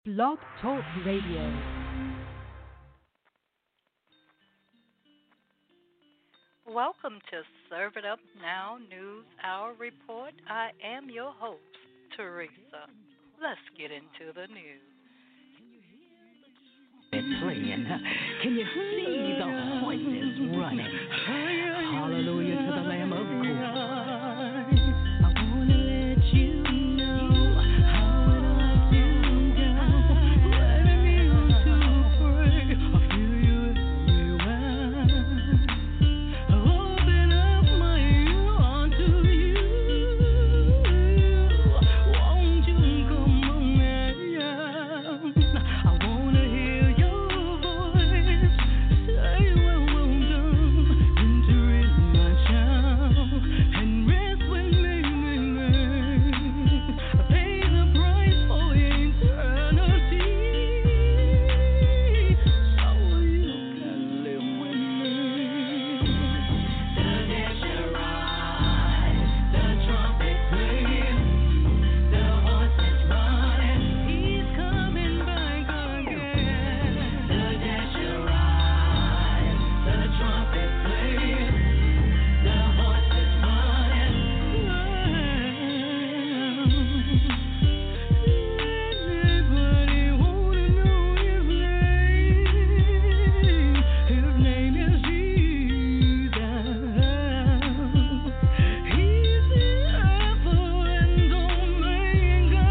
Blog Talk Radio. Welcome to Serve It Up Now News Hour Report. I am your host, Teresa. Let's get into the news. Playing. Can you see the horses running? Hallelujah to the Lamb of God. I want to let you know how it all went down. Ready to pray. I feel you everywhere. I open up my ear unto you. Won't you come on now? I want to hear your voice. Say well, well done. Enter in my child and rest with me. I pay the price for eternity, so you can live with me. The dead shall rise, the trumpet plays, the horses running. He's coming back again. The dead shall rise, the trumpet plays, the horses running. Everybody wanna know his name. His name is Jesus. He's the Alpha and Omega,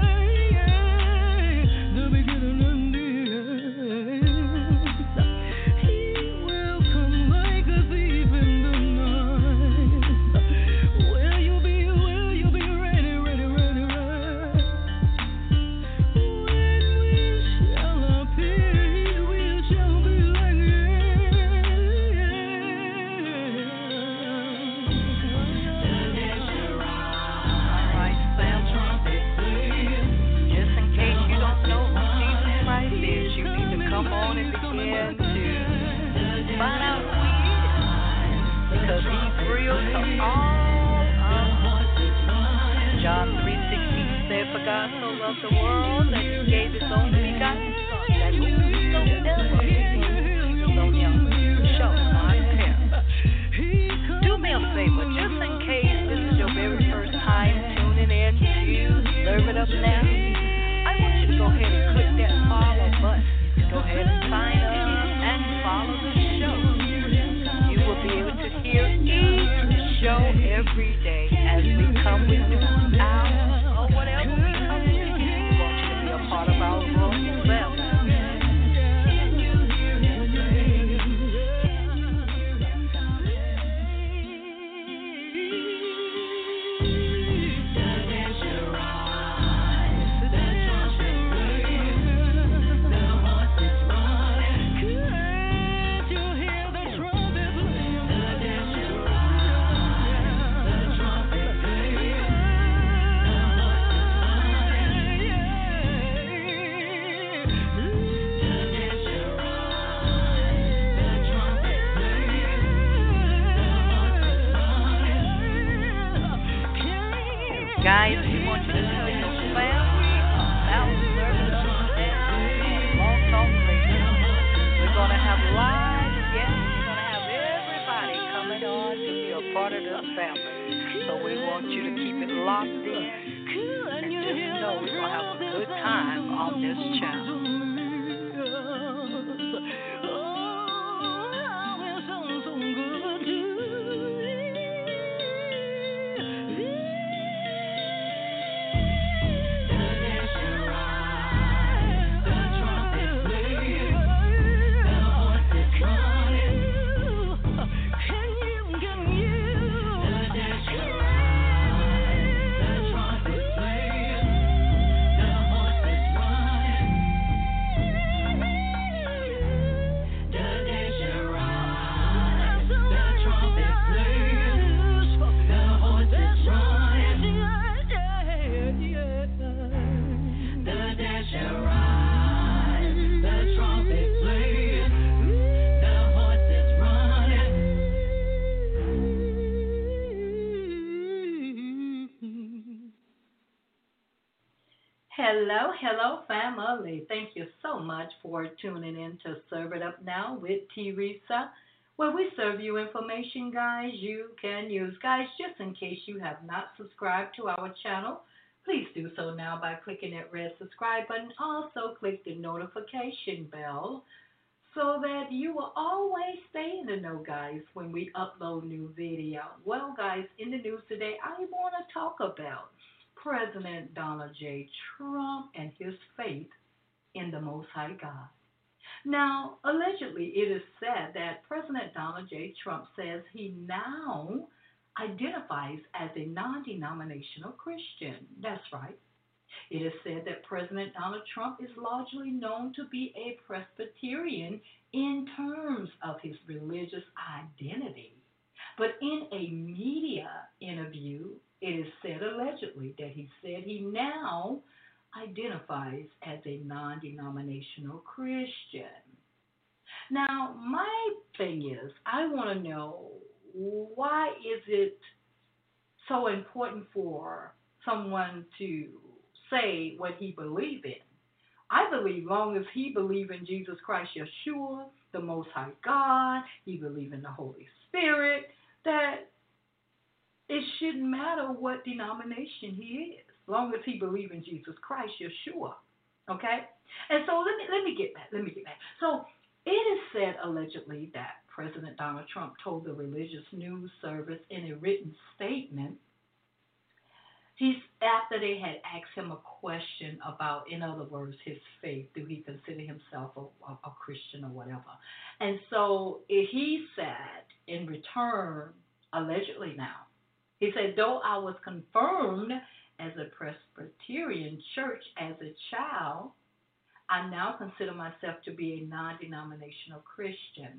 the beginning and the end. He will come like a thief in the night. Will you be ready, ready, ready, ready? When we shall appear, we shall be like All right, Sam. Just in case you don't know who Jesus Christ is, you need to come on and begin to find out who he is, because he's real to all of us. John 3:16 said, "For God so loved the world that he gave his only begotten Son, that whosoever believes." So young, show my parents. Do me a favor, just in case this is your very first time tuning in to Serve It Up Now, I want you to go ahead and click that follow button. Go ahead and sign up and follow the show. You will be able to hear each show every day as we come with news hours or whatever we come with. We want you to be a part of our growing family. Hello, family. Thank you so much for tuning in to Serve It Up Now with Teresa, where we serve you information, guys, you can use. Guys, just in case you have not subscribed to our channel, please do so now by clicking that red subscribe button. Also, click the notification bell so that you will always stay in the know, guys, when we upload new video. Well, guys, in the news today, I want to talk about President Donald J. Trump and his faith in the Most High God. Now, allegedly, it is said that President Donald J. Trump says he now identifies as a non-denominational Christian. That's right. It is said that President Donald Trump is largely known to be a Presbyterian in terms of his religious identity. But in a media interview, it is said allegedly that he said he now identifies as a non-denominational Christian. Now, my thing is, I want to know, why is it so important for someone to say what he believes in? I believe long as he believes in Jesus Christ, Yeshua, the Most High God, he believes in the Holy Spirit, that it shouldn't matter what denomination he is, long as he believes in Jesus Christ, Yeshua. Okay? And so let me get back. So it is said allegedly that President Donald Trump told the religious news service in a written statement, after they had asked him a question about, in other words, his faith, do he consider himself a Christian or whatever. And so he said in return, allegedly now, he said, though I was confirmed as a Presbyterian church as a child, I now consider myself to be a non-denominational Christian.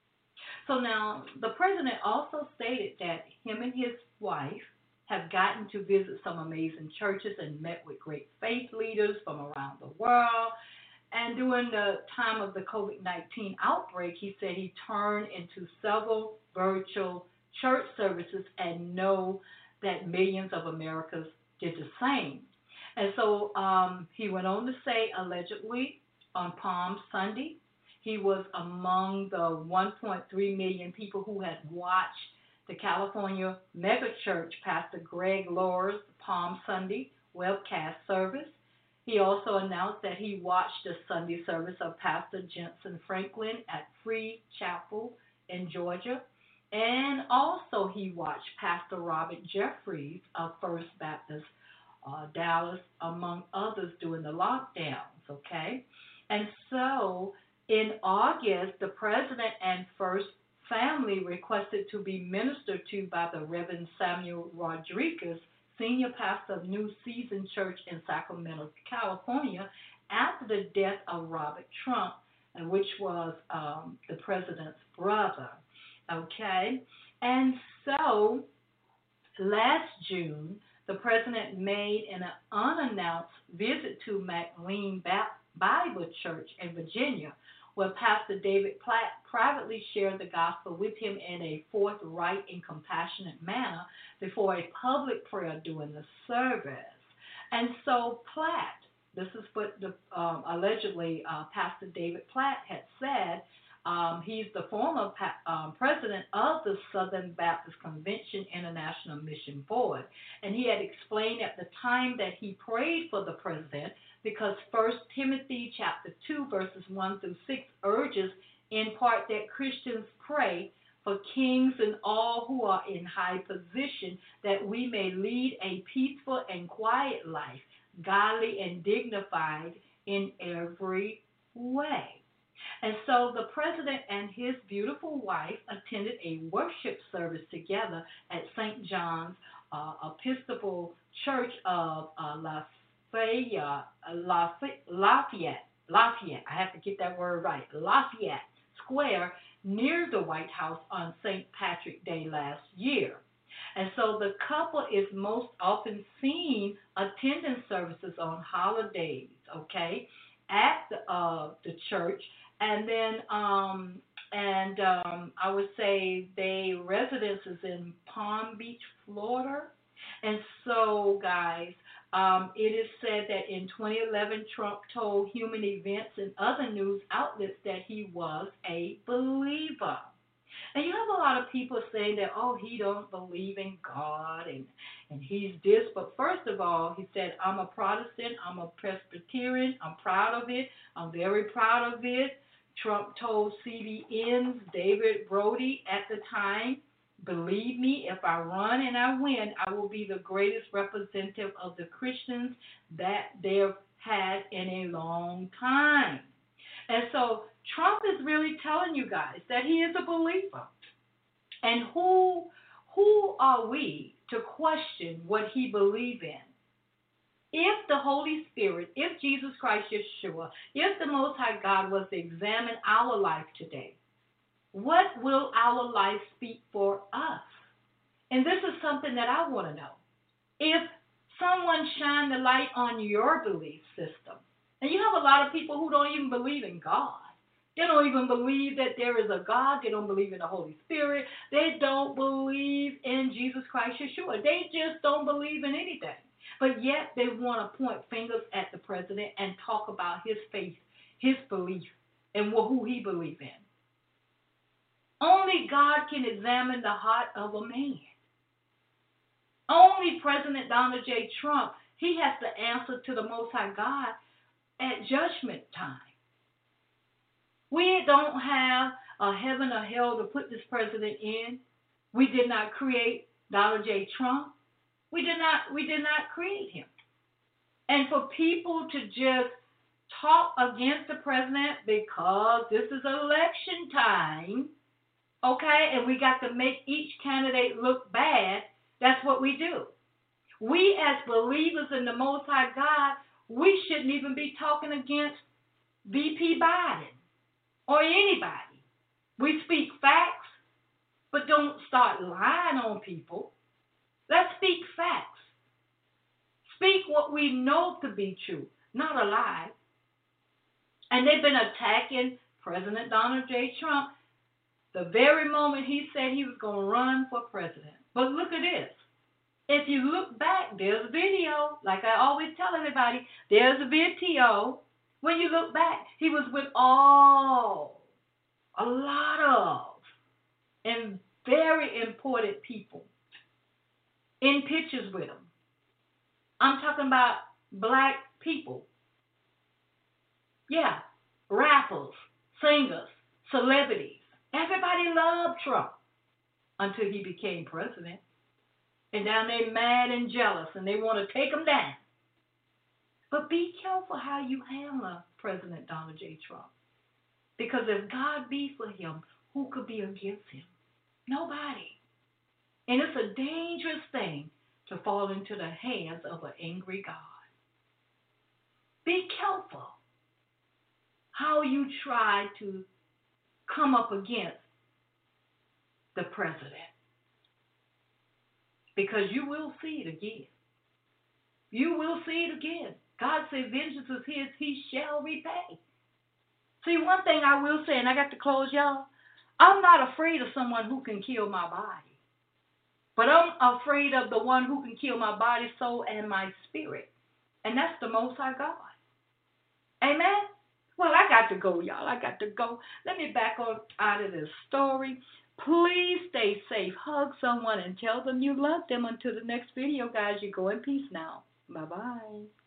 So now, the president also stated that him and his wife have gotten to visit some amazing churches and met with great faith leaders from around the world. And during the time of the COVID-19 outbreak, he said he turned into several virtual church services and know that millions of Americans did the same. And so he went on to say, allegedly, on Palm Sunday, he was among the 1.3 million people who had watched the California megachurch Pastor Greg Lohr's Palm Sunday webcast service. He also announced that he watched the Sunday service of Pastor Jensen Franklin at Free Chapel in Georgia. And also he watched Pastor Robert Jeffries of First Baptist Dallas, among others, during the lockdowns, okay? And so in August, the president and First Family requested to be ministered to by the Reverend Samuel Rodriguez, senior pastor of New Season Church in Sacramento, California, after the death of Robert Trump, and which was the president's brother. Okay? And so last June, the president made an unannounced visit to McLean Bible Church in Virginia, where Pastor David Platt privately shared the gospel with him in a forthright and compassionate manner before a public prayer during the service. And so Platt, this is what allegedly Pastor David Platt had said. He's the former president of the Southern Baptist Convention International Mission Board. And he had explained at the time that he prayed for the president because 1 Timothy chapter 2, verses 1 through 6 urges in part that Christians pray for kings and all who are in high position, that we may lead a peaceful and quiet life, godly and dignified in every way. And so the president and his beautiful wife attended a worship service together at St. John's Episcopal Church of Lafayette, I have to get that word right, Lafayette Square, near the White House on St. Patrick's Day last year. And so the couple is most often seen attending services on holidays, okay, at the church. And then, I would say they residences in Palm Beach, Florida. And so, guys, It is said that in 2011, Trump told Human Events and other news outlets that he was a believer. And you have a lot of people saying that, oh, he don't believe in God and he's this. But first of all, he said, I'm a Protestant, I'm a Presbyterian, I'm proud of it, I'm very proud of it. Trump told CBN's David Brody at the time, believe me, if I run and I win, I will be the greatest representative of the Christians that they've had in a long time. And so Trump is really telling you guys that he is a believer. And who are we to question what he believes in? If the Holy Spirit, if Jesus Christ Yeshua, if the Most High God was to examine our life today, what will our life speak for us? And this is something that I want to know. If someone shined the light on your belief system, and you have a lot of people who don't even believe in God. They don't even believe that there is a God. They don't believe in the Holy Spirit. They don't believe in Jesus Christ Yeshua. They just don't believe in anything. But yet they want to point fingers at the president and talk about his faith, his belief, and who he believes in. Only God can examine the heart of a man. Only President Donald J. Trump, he has to answer to the Most High God at judgment time. We don't have a heaven or hell to put this president in. We did not create Donald J. Trump. We did not create him. And for people to just talk against the president because this is election time, okay, and we got to make each candidate look bad, that's what we do. We as believers in the Most High God, we shouldn't even be talking against VP Biden or anybody. We speak facts, but don't start lying on people. Let's speak facts. Speak what we know to be true, not a lie. And they've been attacking President Donald J. Trump the very moment he said he was going to run for president. But look at this. If you look back, there's a video. Like I always tell everybody, there's a video. When you look back, he was with a lot of, and very important people in pictures with him. I'm talking about black people. Yeah, rappers, singers, celebrities. Everybody loved Trump until he became president. And now they're mad and jealous and they want to take him down. But be careful how you handle President Donald J. Trump. Because if God be for him, who could be against him? Nobody. And it's a dangerous thing to fall into the hands of an angry God. Be careful how you try to come up against the president. Because you will see it again. You will see it again. God said, vengeance is his, he shall repay. See, one thing I will say, and I got to close, y'all, I'm not afraid of someone who can kill my body. But I'm afraid of the one who can kill my body, soul, and my spirit. And that's the Most High God. Amen? Well, I got to go, y'all. I got to go. Let me back on out of this story. Please stay safe. Hug someone and tell them you love them. Until the next video, guys, you go in peace now. Bye-bye.